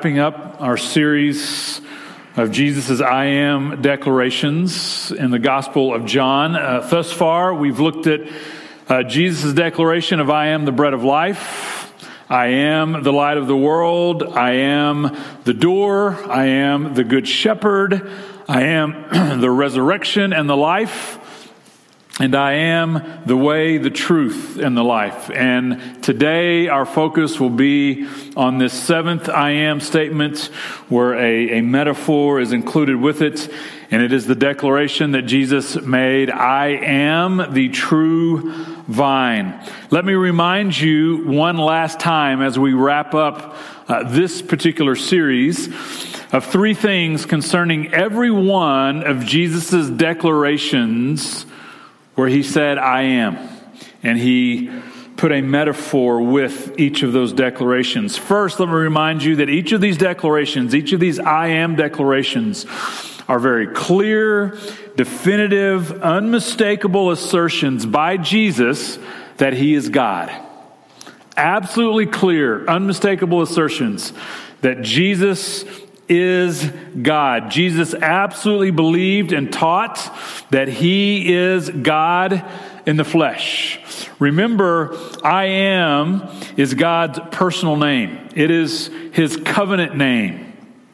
wrapping up our series of Jesus' I am declarations in the Gospel of John. Thus far, we've looked at Jesus' declaration of I am the bread of life, I am the light of the world, I am the door, I am the good shepherd, I am the resurrection and the life, and I am the way, the truth, and the life. And today our focus will be on this seventh I am statement where a metaphor is included with it. And it is the declaration that Jesus made, I am the true vine. Let me remind you one last time as we wrap up this particular series of three things concerning every one of Jesus' declarations where he said, I am. And he put a metaphor with each of those declarations. First, let me remind you that each of these declarations, each of these I am declarations are very clear, definitive, unmistakable assertions by Jesus that he is God. Absolutely clear, unmistakable assertions that Jesus is God. Jesus absolutely believed and taught that he is God in the flesh. Remember, I am is God's personal name. It is his covenant name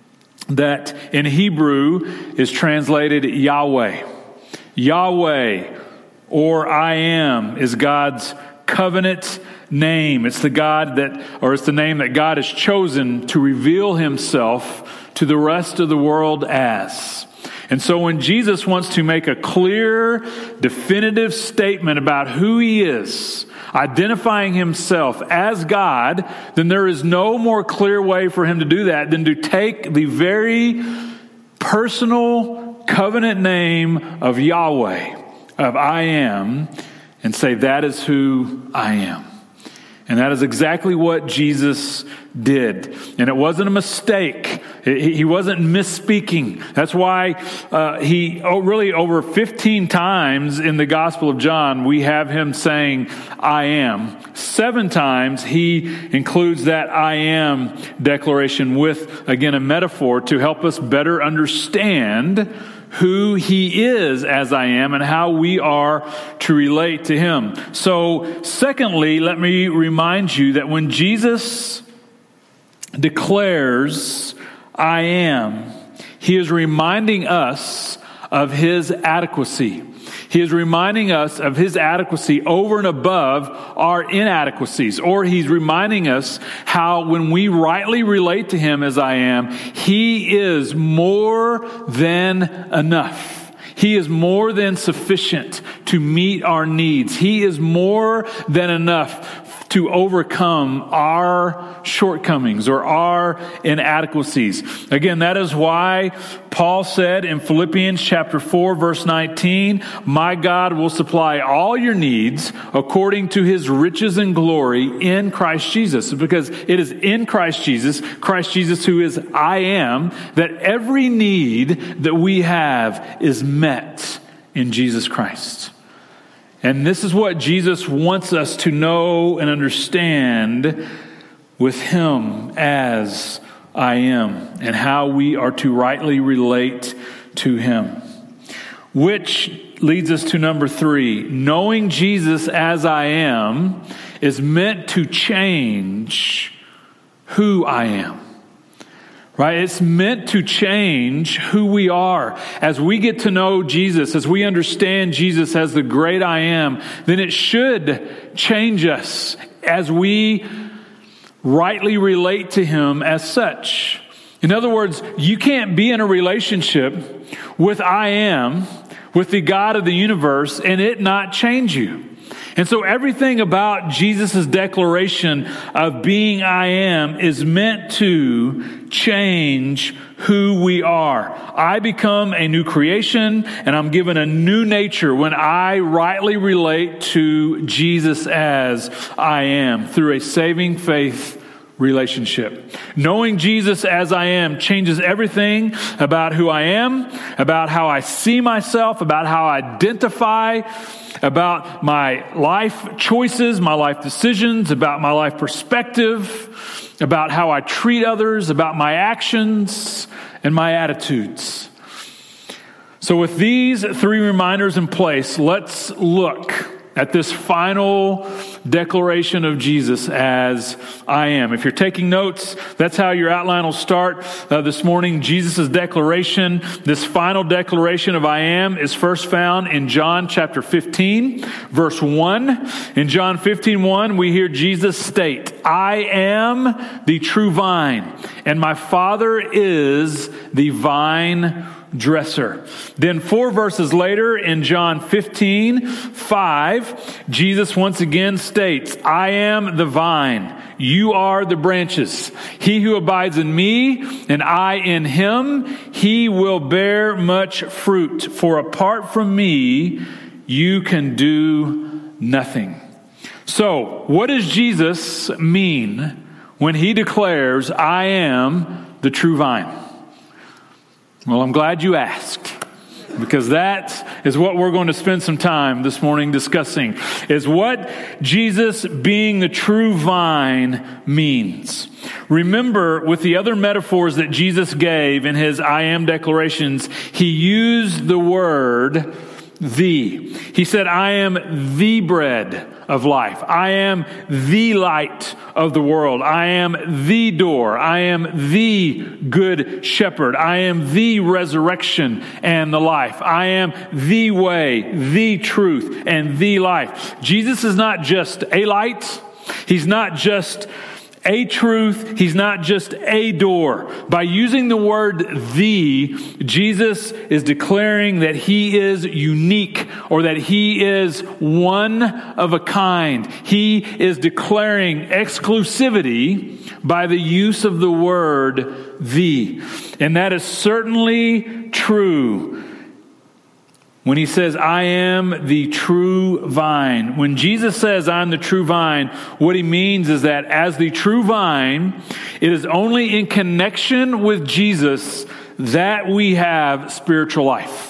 that in Hebrew is translated Yahweh. Yahweh, or I am, is God's covenant name. It's the name that God has chosen to reveal himself to the rest of the world as. And so when Jesus wants to make a clear, definitive statement about who he is, identifying himself as God, then there is no more clear way for him to do that than to take the very personal covenant name of Yahweh, of I am, and say, that is who I am. And that is exactly what Jesus did. And it wasn't a mistake. He wasn't misspeaking. That's why really over 15 times in the Gospel of John, we have him saying, I am. 7 times he includes that I am declaration with, again, a metaphor to help us better understand who he is as I am and how we are to relate to him. So, secondly, let me remind you that when Jesus declares I am, he is reminding us of his adequacy. He is reminding us of his adequacy over and above our inadequacies. Or he's reminding us how when we rightly relate to him as I am, he is more than enough. He is more than sufficient to meet our needs. He is more than enough to overcome our shortcomings or our inadequacies. Again, that is why Paul said in Philippians chapter 4, verse 19, my God will supply all your needs according to his riches and glory in Christ Jesus. Because it is in Christ Jesus who is I am, that every need that we have is met in Jesus Christ. And this is what Jesus wants us to know and understand with him as I am and how we are to rightly relate to him. Which leads us to number 3. Knowing Jesus as I am is meant to change who I am. Right? It's meant to change who we are. As we get to know Jesus, as we understand Jesus as the great I am, then it should change us as we rightly relate to him as such. In other words, you can't be in a relationship with I am, with the God of the universe, and it not change you. And so everything about Jesus' declaration of being I am is meant to change who we are. I become a new creation and I'm given a new nature when I rightly relate to Jesus as I am through a saving faith relationship. Knowing Jesus as I am changes everything about who I am, about how I see myself, about how I identify, about my life choices, my life decisions, about my life perspective. about how I treat others, about my actions and my attitudes. So with these three reminders in place, let's look at this final declaration of Jesus as I am. If you're taking notes, that's how your outline will start this morning. Jesus' declaration, this final declaration of I am, is first found in John chapter 15, verse 1. In John 15:1, we hear Jesus state, I am the true vine, and my Father is the vine dresser. Then 4 verses later in John 15:5, Jesus once again states, I am the vine, you are the branches. He who abides in me and I in him, he will bear much fruit. For apart from me, you can do nothing. So, what does Jesus mean when he declares, I am the true vine? Well, I'm glad you asked, because that is what we're going to spend some time this morning discussing, is what Jesus being the true vine means. Remember, with the other metaphors that Jesus gave in his I am declarations, he used the word the. He said, I am the bread of life. I am the light of the world. I am the door. I am the good shepherd. I am the resurrection and the life. I am the way, the truth, and the life. Jesus is not just a light. He's not just a truth. He's not just a door. By using the word the, Jesus is declaring that he is unique, or that he is one of a kind. He is declaring exclusivity by the use of the word the. And that is certainly true when he says, I am the true vine. When Jesus says, I'm the true vine, what he means is that as the true vine, it is only in connection with Jesus that we have spiritual life.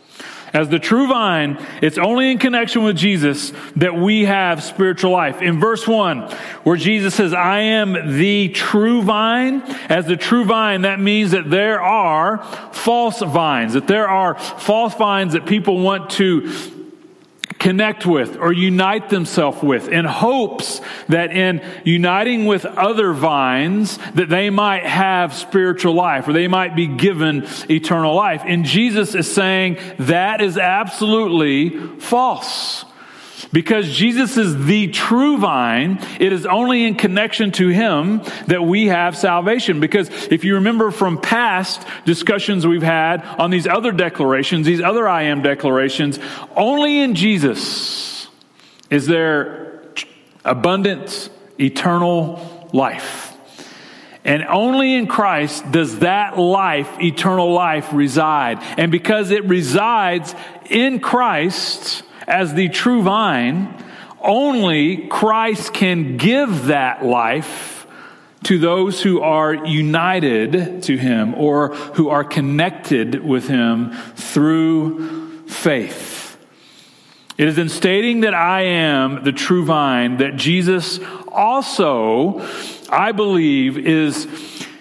As the true vine, it's only in connection with Jesus that we have spiritual life. In verse 1, where Jesus says, I am the true vine, as the true vine, that means that there are false vines, that there are false vines that people want to connect with or unite themselves with in hopes that in uniting with other vines that they might have spiritual life, or they might be given eternal life. And Jesus is saying that is absolutely false. Because Jesus is the true vine, it is only in connection to him that we have salvation. Because if you remember from past discussions we've had on these other declarations, these other I am declarations, only in Jesus is there abundant, eternal life. And only in Christ does that life, eternal life, reside. And because it resides in Christ as the true vine, only Christ can give that life to those who are united to him, or who are connected with him through faith. It is in stating that I am the true vine that Jesus also, I believe, is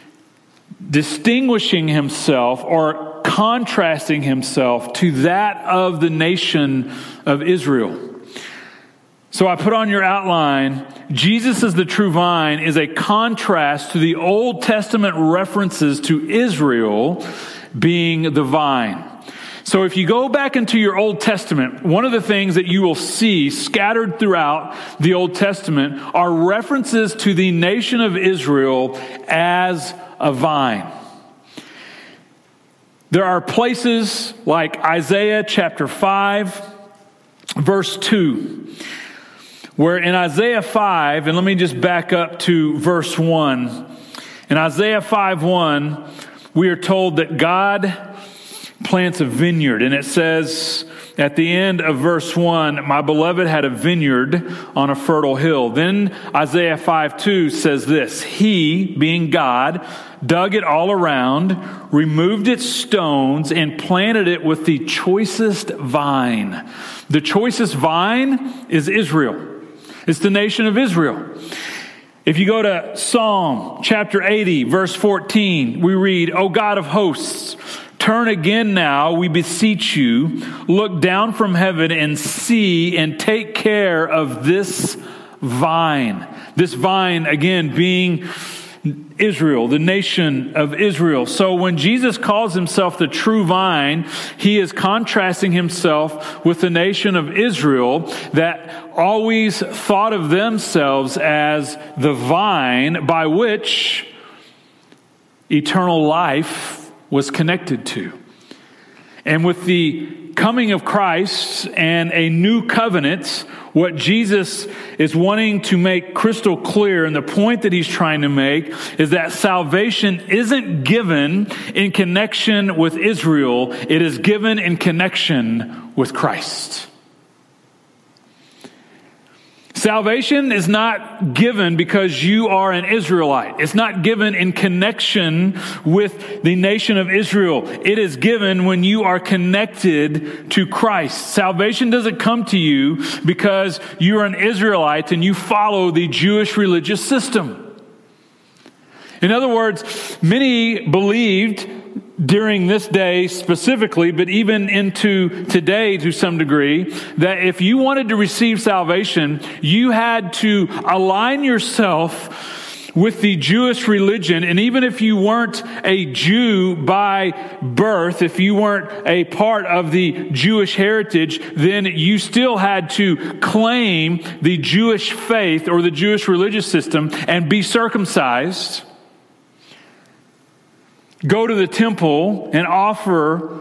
distinguishing himself or contrasting himself to that of the nation of Israel. So I put on your outline, Jesus as the true vine is a contrast to the Old Testament references to Israel being the vine. So if you go back into your Old Testament, one of the things that you will see scattered throughout the Old Testament are references to the nation of Israel as a vine. There are places like Isaiah chapter 5, verse 2, where in Isaiah 5, and let me just back up to verse 1. In Isaiah 5:1, we are told that God plants a vineyard, and it says at the end of verse 1, my beloved had a vineyard on a fertile hill. Then Isaiah 5:2 says this, he, being God, dug it all around, removed its stones, and planted it with the choicest vine. The choicest vine is Israel. It's the nation of Israel. If you go to Psalm chapter 80, verse 14, we read, O God of hosts, turn again now, we beseech you, look down from heaven and see and take care of this vine. This vine, again, being Israel, the nation of Israel. So when Jesus calls himself the true vine, he is contrasting himself with the nation of Israel that always thought of themselves as the vine by which eternal life was connected to. And with the coming of Christ and a new covenant, what Jesus is wanting to make crystal clear, and the point that he's trying to make, is that salvation isn't given in connection with Israel. It is given in connection with Christ. Salvation is not given because you are an Israelite. It's not given in connection with the nation of Israel. It is given when you are connected to Christ. Salvation doesn't come to you because you are an Israelite and you follow the Jewish religious system. In other words, many believed during this day specifically, but even into today to some degree, that if you wanted to receive salvation, you had to align yourself with the Jewish religion. And even if you weren't a Jew by birth, if you weren't a part of the Jewish heritage, then you still had to claim the Jewish faith or the Jewish religious system and be circumcised, go to the temple and offer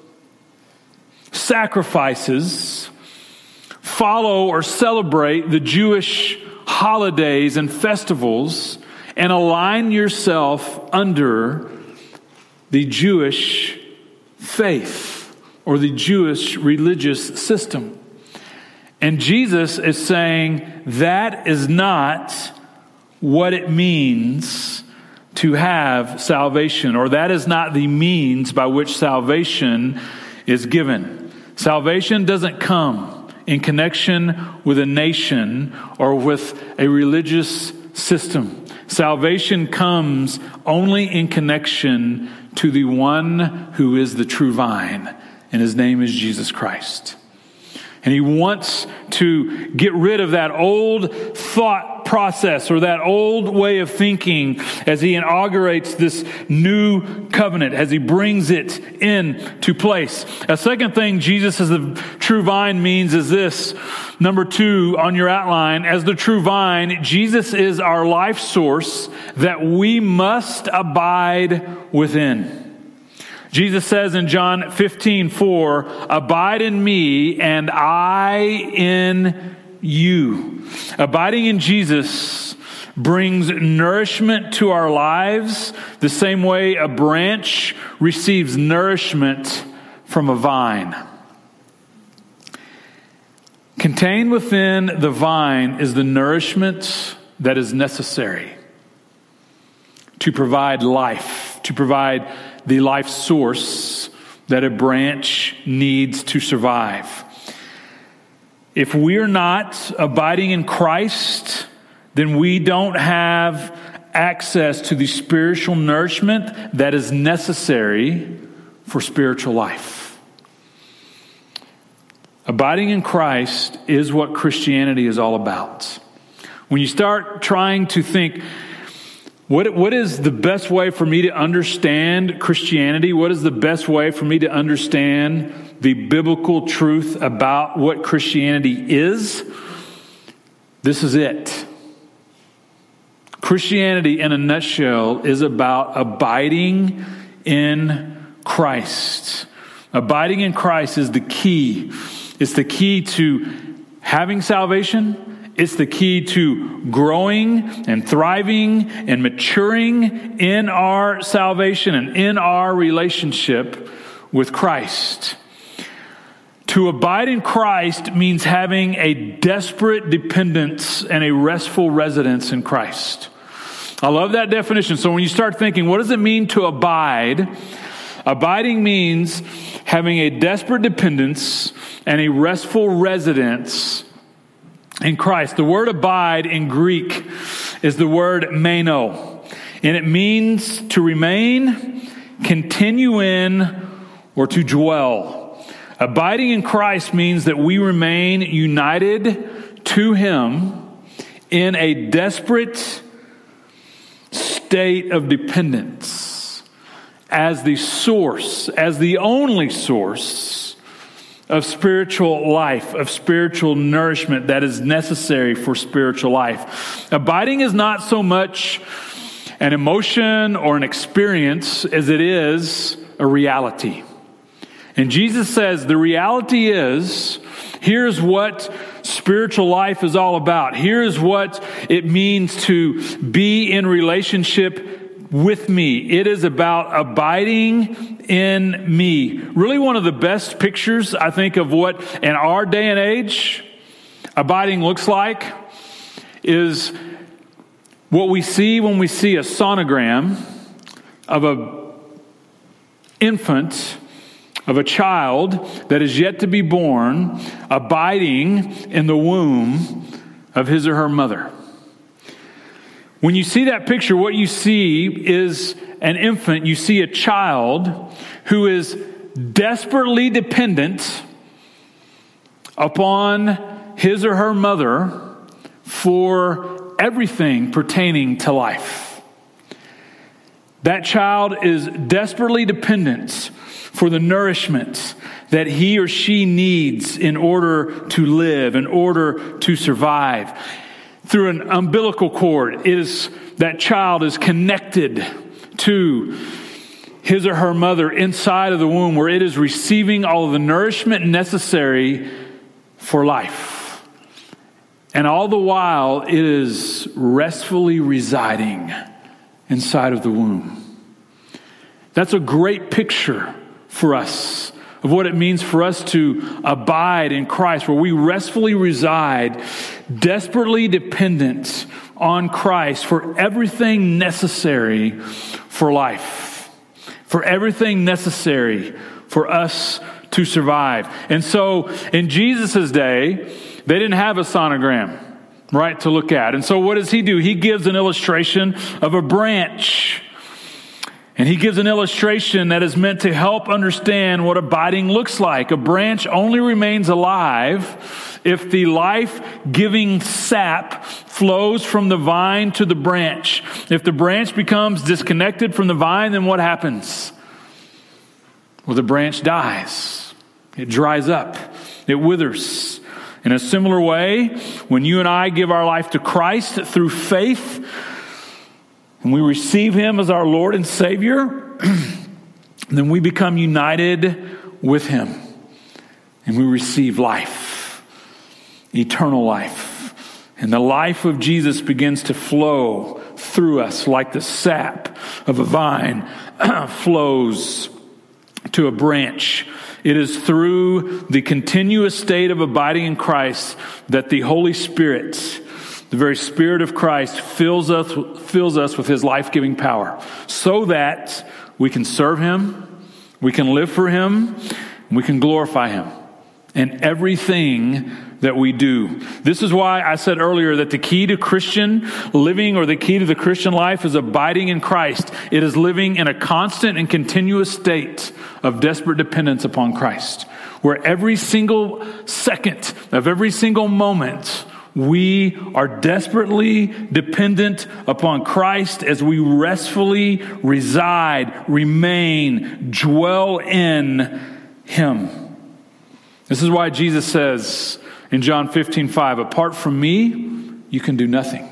sacrifices, follow or celebrate the Jewish holidays and festivals, and align yourself under the Jewish faith or the Jewish religious system. And Jesus is saying that is not what it means to have salvation, or that is not the means by which salvation is given. Salvation doesn't come in connection with a nation or with a religious system. Salvation comes only in connection to the one who is the true vine, and his name is Jesus Christ. And he wants to get rid of that old thought process or that old way of thinking as he inaugurates this new covenant, as he brings it into place. A second thing Jesus as the true vine means is this. Number 2 on your outline, as the true vine, Jesus is our life source that we must abide within. Jesus says in John 15:4, abide in me and I in you. Abiding in Jesus brings nourishment to our lives the same way a branch receives nourishment from a vine. Contained within the vine is the nourishment that is necessary to provide life, to provide the life source that a branch needs to survive. If we're not abiding in Christ, then we don't have access to the spiritual nourishment that is necessary for spiritual life. Abiding in Christ is what Christianity is all about. When you start trying to think, what is the best way for me to understand Christianity? What is the best way for me to understand the biblical truth about what Christianity is? This is it. Christianity, in a nutshell, is about abiding in Christ. Abiding in Christ is the key. It's the key to having salvation. It's the key to growing and thriving and maturing in our salvation and in our relationship with Christ. To abide in Christ means having a desperate dependence and a restful residence in Christ. I love that definition. So when you start thinking, what does it mean to abide? Abiding means having a desperate dependence and a restful residence in Christ. The word abide in Greek is the word meno, and it means to remain, continue in, or to dwell. Abiding in Christ means that we remain united to Him in a desperate state of dependence as the source, as the only source of spiritual life, of spiritual nourishment that is necessary for spiritual life. Abiding is not so much an emotion or an experience as it is a reality. And Jesus says the reality is, here's what spiritual life is all about. Here's what it means to be in relationship with me. It is about abiding in me. Really one of the best pictures, I think, of what in our day and age abiding looks like is what we see when we see a sonogram of an infant, of a child that is yet to be born, abiding in the womb of his or her mother. When you see that picture, what you see is an infant. You see a child who is desperately dependent upon his or her mother for everything pertaining to life. That child is desperately dependent for the nourishment that he or she needs in order to live, in order to survive. Through an umbilical cord, that child is connected to his or her mother inside of the womb, where it is receiving all of the nourishment necessary for life. And all the while, it is restfully residing inside of the womb. That's a great picture for us of what it means for us to abide in Christ, where we restfully reside, desperately dependent on Christ for everything necessary for life, for everything necessary for us to survive. And so in Jesus' day, they didn't have a sonogram, right, to look at. And so what does he do? He gives an illustration of a branch. And he gives an illustration that is meant to help understand what abiding looks like. A branch only remains alive if the life-giving sap flows from the vine to the branch. If the branch becomes disconnected from the vine, then what happens? Well, the branch dies. It dries up. It withers. In a similar way, when you and I give our life to Christ through faith, and we receive Him as our Lord and Savior, then we become united with Him. And we receive life, eternal life. And the life of Jesus begins to flow through us like the sap of a vine flows to a branch. It is through the continuous state of abiding in Christ that the Holy Spirit, the very Spirit of Christ, fills us with His life-giving power so that we can serve Him, we can live for Him, and we can glorify Him in everything that we do. This is why I said earlier that the key to Christian living, or the key to the Christian life, is abiding in Christ. It is living in a constant and continuous state of desperate dependence upon Christ, where every single second of every single moment we are desperately dependent upon Christ as we restfully reside, remain, dwell in Him. This is why Jesus says in John 15:5, apart from me, you can do nothing.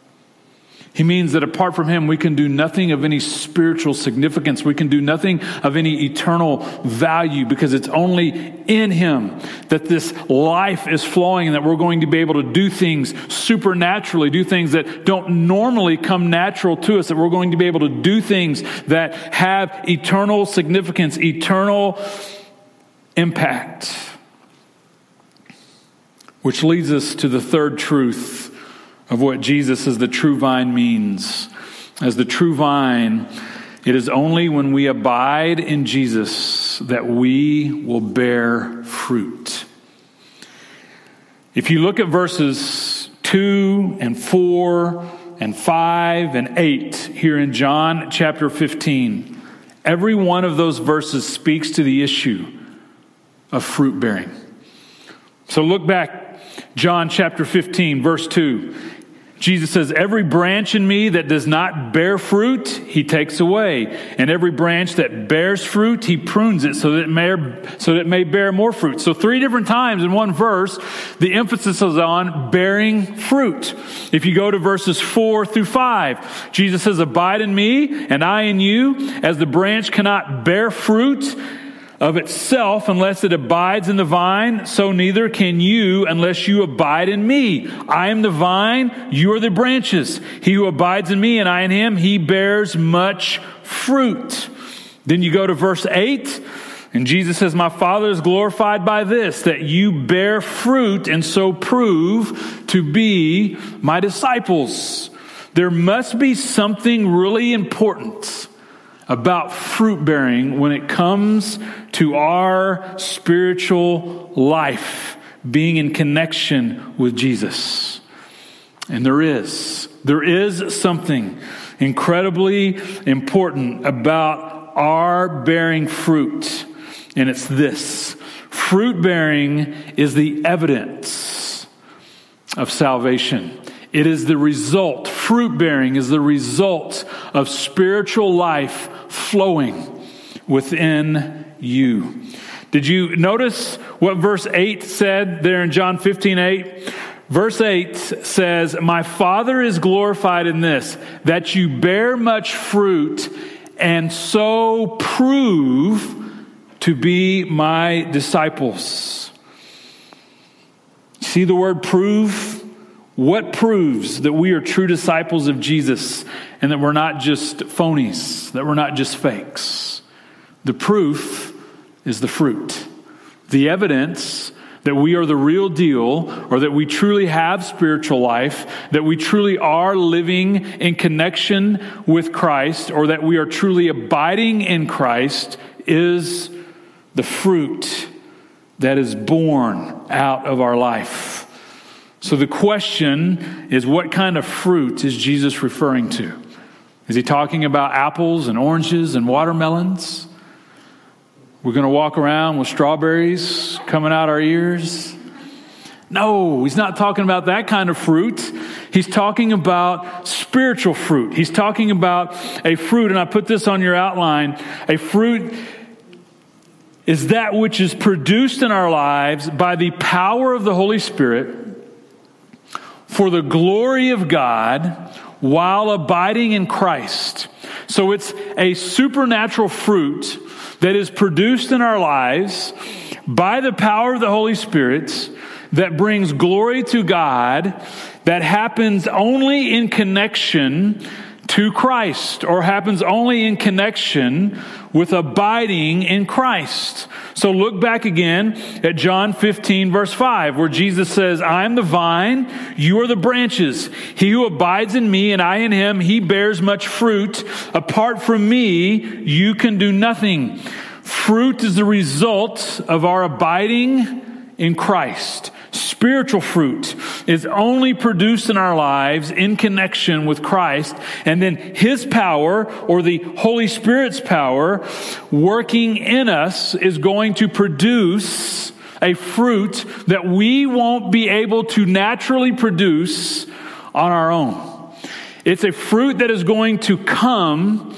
He means that apart from Him, we can do nothing of any spiritual significance. We can do nothing of any eternal value, because it's only in Him that this life is flowing and that we're going to be able to do things supernaturally, do things that don't normally come natural to us, that we're going to be able to do things that have eternal significance, eternal impact. Which leads us to the third truth of what Jesus as the true vine means. As the true vine, it is only when we abide in Jesus that we will bear fruit. If you look at verses 2 and 4 and 5 and 8 here in John chapter 15. Every one of those verses speaks to the issue of fruit bearing. So look back, John chapter 15, verse 2. Jesus says, every branch in me that does not bear fruit, he takes away. And every branch that bears fruit, he prunes it so that it may bear more fruit. So 3 different times in one verse, the emphasis is on bearing fruit. If you go to verses 4 through 5, Jesus says, abide in me and I in you, as the branch cannot bear fruit of itself unless it abides in the vine, so neither can you unless you abide in me. I am the vine, you are the branches. He who abides in me and I in him, he bears much fruit. Then you go to verse 8, and Jesus says, my Father is glorified by this, that you bear fruit and so prove to be my disciples. There must be something really important about fruit bearing when it comes to our spiritual life being in connection with Jesus. And there is something incredibly important about our bearing fruit. And it's this: fruit bearing is the evidence of salvation. It is the result. Fruit bearing is the result of spiritual life flowing within you. Did you notice what verse 8 said there in John 15:8? Verse 8 says, my Father is glorified in this, that you bear much fruit and so prove to be my disciples. See the word prove? What proves that we are true disciples of Jesus and that we're not just phonies, that we're not just fakes? The proof is the fruit. The evidence that we are the real deal, or that we truly have spiritual life, that we truly are living in connection with Christ, or that we are truly abiding in Christ, is the fruit that is born out of our life. So the question is, what kind of fruit is Jesus referring to? Is he talking about apples and oranges and watermelons? We're going to walk around with strawberries coming out our ears? No, he's not talking about that kind of fruit. He's talking about spiritual fruit. He's talking about a fruit, and I put this on your outline. A fruit is that which is produced in our lives by the power of the Holy Spirit for the glory of God while abiding in Christ. So it's a supernatural fruit that is produced in our lives by the power of the Holy Spirit that brings glory to God, that happens only in connection to Christ, or happens only in connection with abiding in Christ. So look back again at John 15, verse 5, where Jesus says, I am the vine, you are the branches. He who abides in me and I in him, he bears much fruit. Apart from me, you can do nothing. Fruit is the result of our abiding in Christ. Spiritual fruit is only produced in our lives in connection with Christ, and then his power, or the Holy Spirit's power, working in us is going to produce a fruit that we won't be able to naturally produce on our own. It's a fruit that is going to come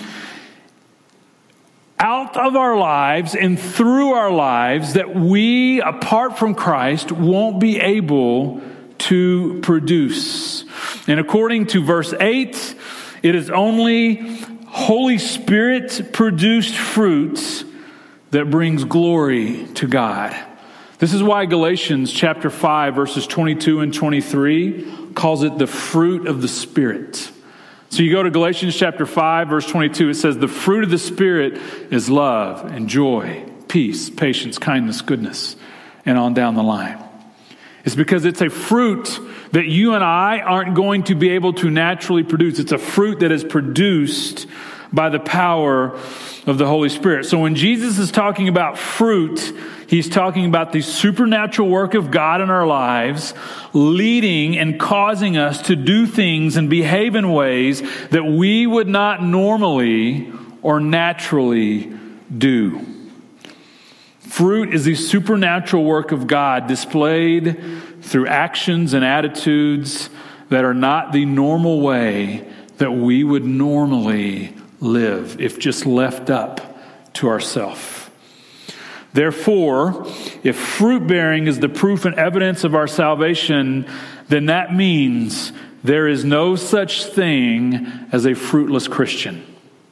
out of our lives and through our lives that we, apart from Christ, won't be able to produce. And according to verse 8, it is only Holy Spirit produced fruit that brings glory to God. This is why Galatians chapter 5 verses 22 and 23 calls it the fruit of the Spirit. So you go to Galatians chapter 5, verse 22, it says, the fruit of the Spirit is love and joy, peace, patience, kindness, goodness, and on down the line. It's because it's a fruit that you and I aren't going to be able to naturally produce. It's a fruit that is produced by the power of the Holy Spirit. So when Jesus is talking about fruit, he's talking about the supernatural work of God in our lives, leading and causing us to do things and behave in ways that we would not normally or naturally do. Fruit is the supernatural work of God displayed through actions and attitudes that are not the normal way that we would normally live if just left up to ourselves. Therefore, if fruit bearing is the proof and evidence of our salvation, then that means there is no such thing as a fruitless Christian.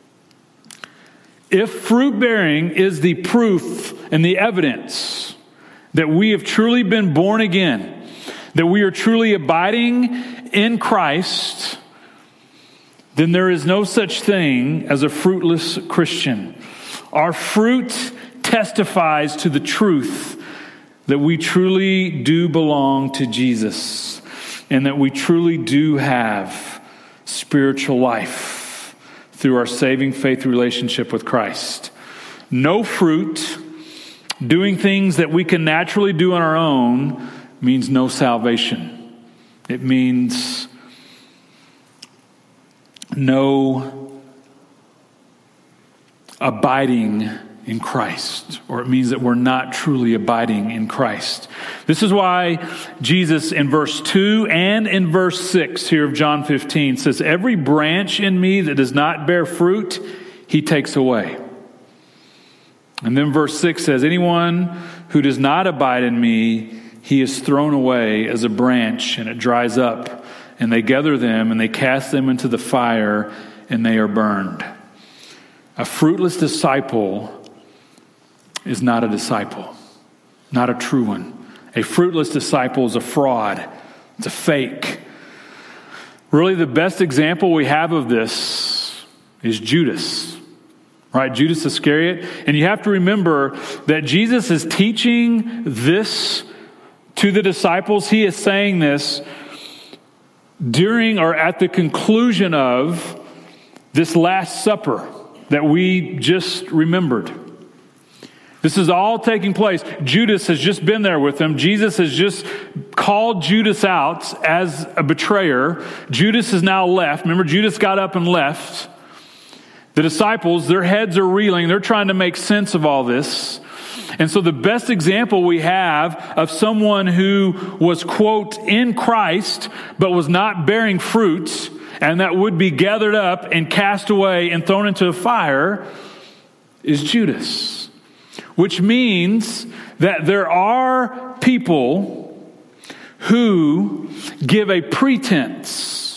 If fruit bearing is the proof and the evidence that we have truly been born again, that we are truly abiding in Christ, then there is no such thing as a fruitless Christian. Our fruit testifies to the truth that we truly do belong to Jesus and that we truly do have spiritual life through our saving faith relationship with Christ. No fruit, doing things that we can naturally do on our own, means no salvation. It means no abiding in Christ, or it means that we're not truly abiding in Christ. This is why Jesus in verse 2 and in verse 6 here of John 15 says, "Every branch in me that does not bear fruit, he takes away." And then verse 6 says, "Anyone who does not abide in me, he is thrown away as a branch, and it dries up. And they gather them, and they cast them into the fire, and they are burned." A fruitless disciple is not a disciple, not a true one. A fruitless disciple is a fraud. It's a fake. Really, the best example we have of this is Judas, right? Judas Iscariot. And you have to remember that Jesus is teaching this to the disciples. He is saying this during or at the conclusion of this Last Supper that we just remembered. This is all taking place. Judas has just been there with them. Jesus has just called Judas out as a betrayer. Judas is now left. Remember, Judas got up and left. The disciples, their heads are reeling. They're trying to make sense of all this. And so the best example we have of someone who was, quote, in Christ, but was not bearing fruit, and that would be gathered up and cast away and thrown into a fire, is Judas. Which means that there are people who give a pretense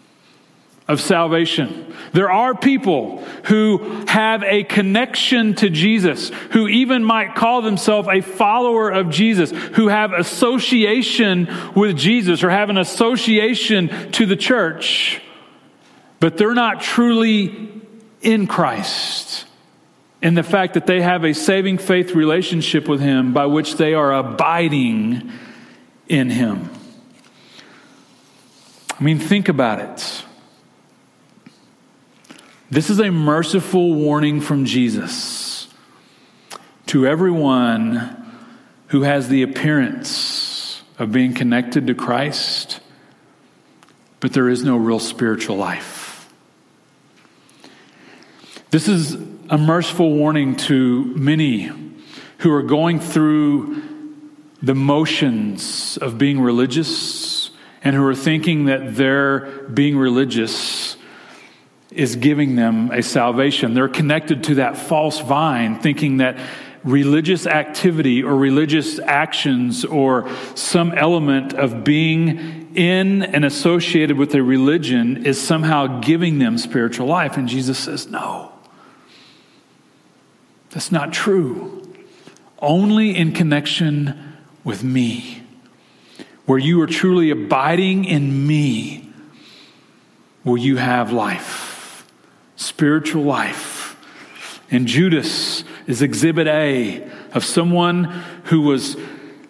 of salvation. There are people who have a connection to Jesus, who even might call themselves a follower of Jesus, who have association with Jesus or have an association to the church, but they're not truly in Christ. In the fact that they have a saving faith relationship with Him by which they are abiding in Him. I mean, think about it. This is a merciful warning from Jesus to everyone who has the appearance of being connected to Christ, but there is no real spiritual life. This is a merciful warning to many who are going through the motions of being religious and who are thinking that their being religious is giving them a salvation. They're connected to that false vine, thinking that religious activity or religious actions or some element of being in and associated with a religion is somehow giving them spiritual life. And Jesus says, no. That's not true. Only in connection with me, where you are truly abiding in me, will you have life, spiritual life. And Judas is exhibit A of someone who was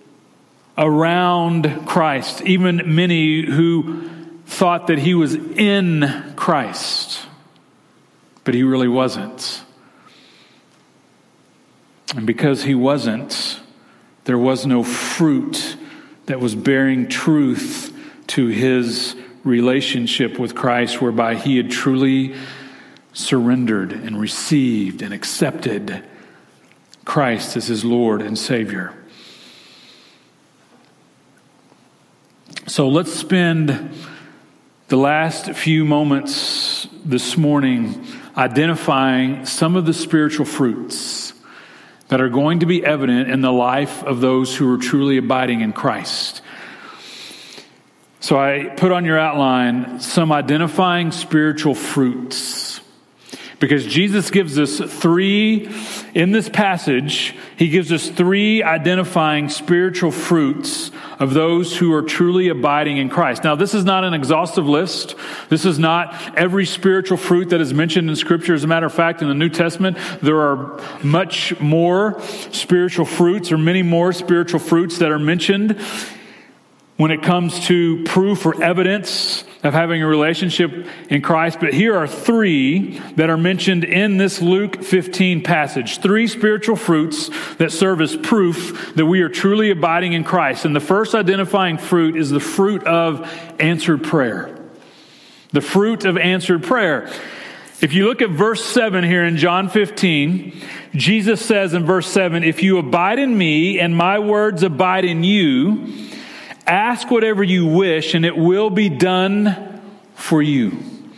around Christ, even many who thought that he was in Christ, but he really wasn't. And because he wasn't, there was no fruit that was bearing truth to his relationship with Christ, whereby he had truly surrendered and received and accepted Christ as his Lord and Savior. So let's spend the last few moments this morning identifying some of the spiritual fruits that are going to be evident in the life of those who are truly abiding in Christ. So I put on your outline some identifying spiritual fruits, because Jesus gives us three, in this passage, he gives us three identifying spiritual fruits of those who are truly abiding in Christ. Now, this is not an exhaustive list. This is not every spiritual fruit that is mentioned in Scripture. As a matter of fact, in the New Testament, there are much more spiritual fruits, or many more spiritual fruits that are mentioned when it comes to proof or evidence of having a relationship in Christ. But here are three that are mentioned in this Luke 15 passage. Three spiritual fruits that serve as proof that we are truly abiding in Christ. And the first identifying fruit is the fruit of answered prayer. The fruit of answered prayer. If you look at verse 7 here in John 15, Jesus says in verse 7, "If you abide in me and my words abide in you, ask whatever you wish, and it will be done for you."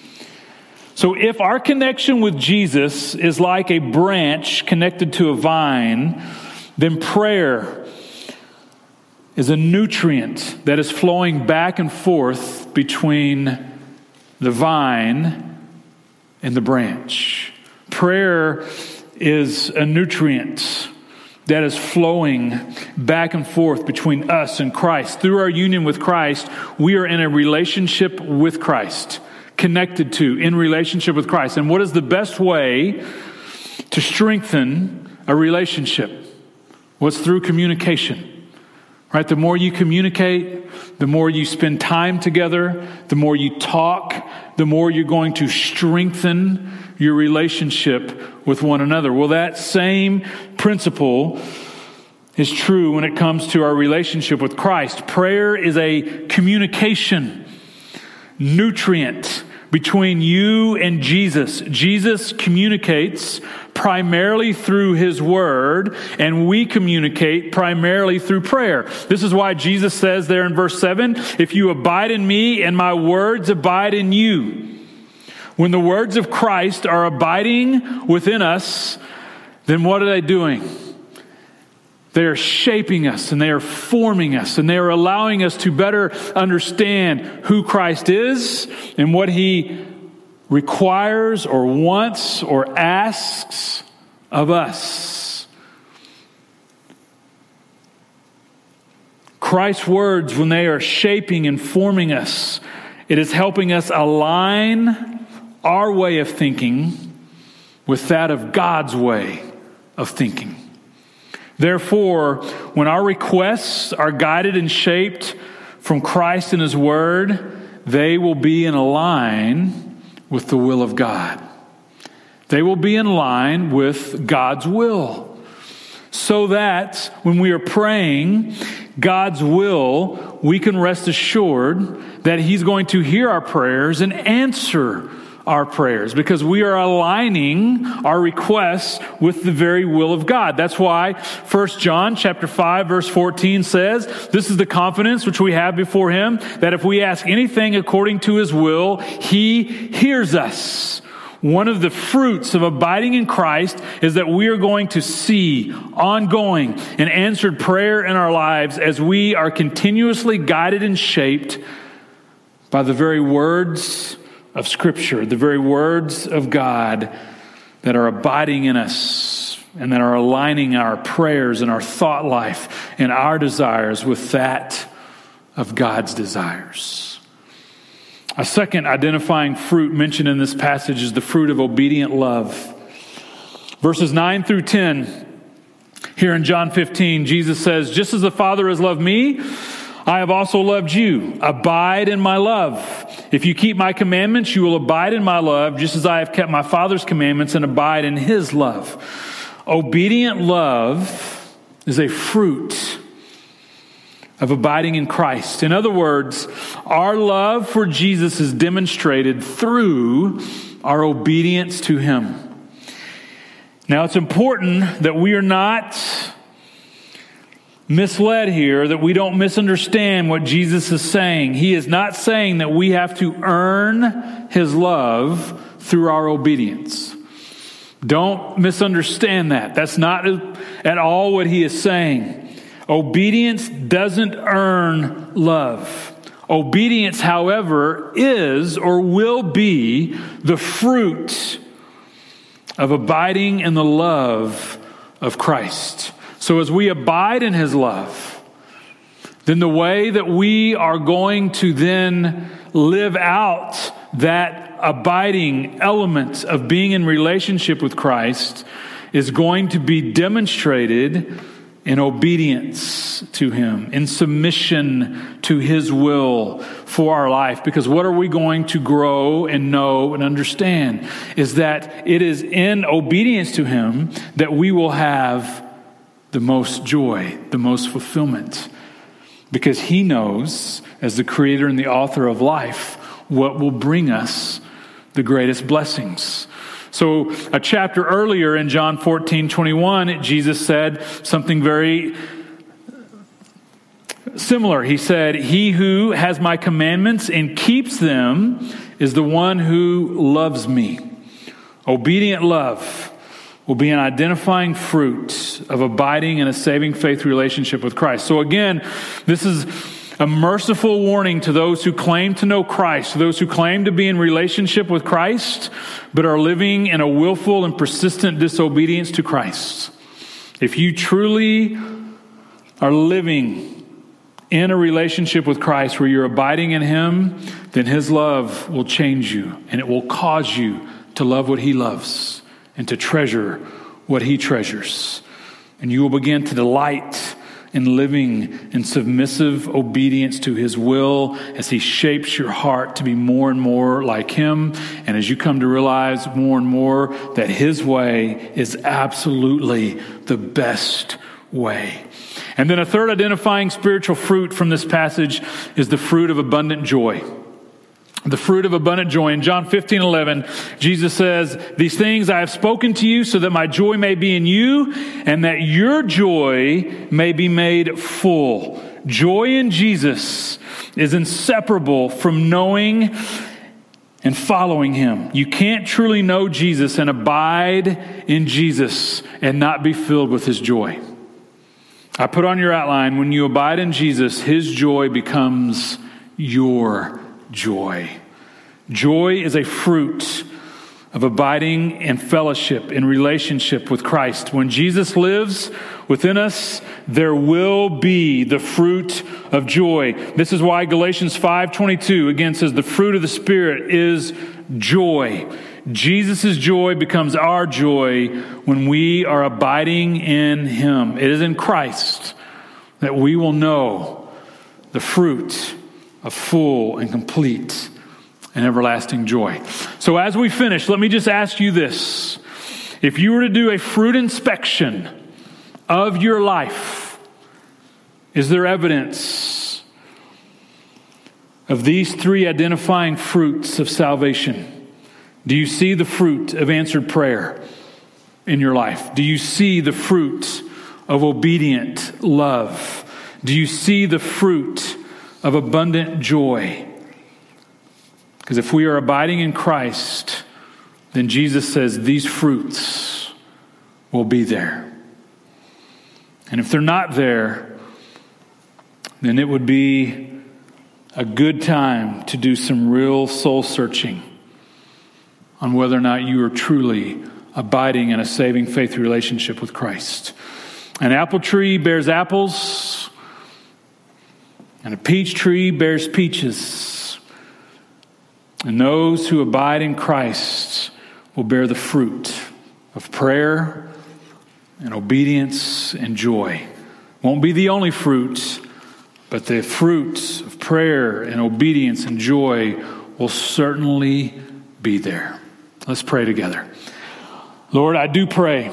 So if our connection with Jesus is like a branch connected to a vine, then prayer is a nutrient that is flowing back and forth between the vine and the branch. Prayer is a nutrient that is flowing back and forth between us and Christ. Through our union with Christ, we are in a relationship with Christ, connected to, in relationship with Christ. And what is the best way to strengthen a relationship? Well, it's through communication. Right? The more you communicate, the more you spend time together, the more you talk, the more you're going to strengthen your relationship with one another. Well, that same principle is true when it comes to our relationship with Christ. Prayer is a communication nutrient between you and Jesus. Jesus communicates primarily through his word, and we communicate primarily through prayer. This is why Jesus says there in verse 7, "If you abide in me and my words abide in you." When the words of Christ are abiding within us, then what are they doing? They are shaping us, and they are forming us, and they are allowing us to better understand who Christ is and what he requires or wants or asks of us. Christ's words, when they are shaping and forming us, it is helping us align our way of thinking with that of God's way of thinking. Therefore, when our requests are guided and shaped from Christ and his word, they will be in line with the will of God. They will be in line with God's will. So that when we are praying God's will, we can rest assured that he's going to hear our prayers and answer our prayers, because we are aligning our requests with the very will of God. That's why 1 John chapter 5 verse 14 says, "This is the confidence which we have before him, that if we ask anything according to his will, he hears us." One of the fruits of abiding in Christ is that we are going to see ongoing and answered prayer in our lives as we are continuously guided and shaped by the very words of Scripture, the very words of God that are abiding in us and that are aligning our prayers and our thought life and our desires with that of God's desires. A second identifying fruit mentioned in this passage is the fruit of obedient love. Verses 9 through 10, here in John 15, Jesus says, "Just as the Father has loved me, I have also loved you. Abide in my love. If you keep my commandments, you will abide in my love, just as I have kept my Father's commandments and abide in his love. Obedient love is a fruit of abiding in Christ. In other words, our love for Jesus is demonstrated through our obedience to him. Now, it's important that we are not misled here, that we don't misunderstand what Jesus is saying. He is not saying that we have to earn his love through our obedience. Don't misunderstand that. That's not at all what he is saying. Obedience doesn't earn love. Obedience, however, is or will be the fruit of abiding in the love of Christ. So as we abide in his love, then the way that we are going to then live out that abiding element of being in relationship with Christ is going to be demonstrated in obedience to him, in submission to his will for our life. Because what are we going to grow and know and understand is that it is in obedience to him that we will have the most joy, the most fulfillment. Because he knows, as the creator and the author of life, what will bring us the greatest blessings. So a chapter earlier in John 14:21, Jesus said something very similar. He said, "He who has my commandments and keeps them is the one who loves me." Obedient love will be an identifying fruit of abiding in a saving faith relationship with Christ. So again, this is a merciful warning to those who claim to know Christ, to those who claim to be in relationship with Christ, but are living in a willful and persistent disobedience to Christ. If you truly are living in a relationship with Christ where you're abiding in him, then his love will change you, and it will cause you to love what he loves and to treasure what he treasures. And you will begin to delight in living in submissive obedience to his will as he shapes your heart to be more and more like him. And as you come to realize more and more that his way is absolutely the best way. And then a third identifying spiritual fruit from this passage is the fruit of abundant joy. The fruit of abundant joy. In John 15:11, Jesus says, "These things I have spoken to you so that my joy may be in you and that your joy may be made full." Joy in Jesus is inseparable from knowing and following him. You can't truly know Jesus and abide in Jesus and not be filled with his joy. I put on your outline, when you abide in Jesus, his joy becomes your joy. Joy is a fruit of abiding in fellowship, in relationship with Christ. When Jesus lives within us, there will be the fruit of joy. This is why Galatians 5:22 again says the fruit of the Spirit is joy. Jesus' joy becomes our joy when we are abiding in him. It is in Christ that we will know the fruit of full and complete and everlasting joy. So as we finish, let me just ask you this. If you were to do a fruit inspection of your life, is there evidence of these three identifying fruits of salvation? Do you see the fruit of answered prayer in your life? Do you see the fruit of obedient love? Do you see the fruit of abundant joy? Because if we are abiding in Christ, then Jesus says these fruits will be there. And if they're not there, then it would be a good time to do some real soul searching on whether or not you are truly abiding in a saving faith relationship with Christ. An apple tree bears apples, and a peach tree bears peaches. And those who abide in Christ will bear the fruit of prayer and obedience and joy. Won't be the only fruit, but the fruit of prayer and obedience and joy will certainly be there. Let's pray together. Lord, I do pray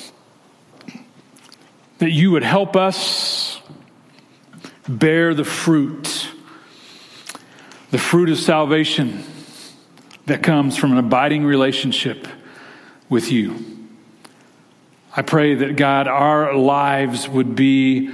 that you would help us bear the fruit of salvation that comes from an abiding relationship with you. I pray that, God, our lives would be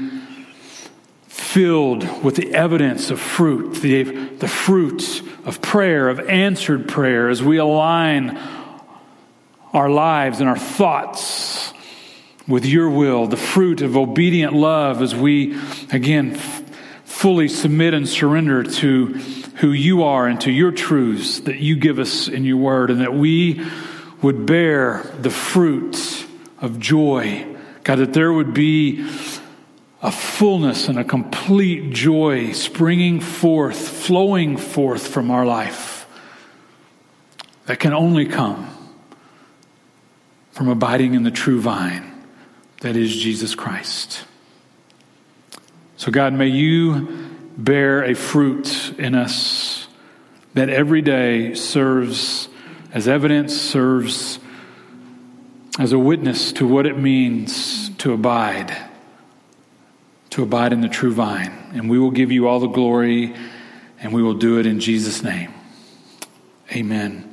filled with the evidence of fruit, the fruit of prayer, of answered prayer, as we align our lives and our thoughts with your will, the fruit of obedient love as we, again, fully submit and surrender to who you are and to your truths that you give us in your word, and that we would bear the fruit of joy. God, that there would be a fullness and a complete joy springing forth, flowing forth from our life that can only come from abiding in the true vine that is Jesus Christ. So God, may you bear a fruit in us that every day serves as evidence, serves as a witness to what it means to abide in the true vine. And we will give you all the glory, and we will do it in Jesus' name. Amen.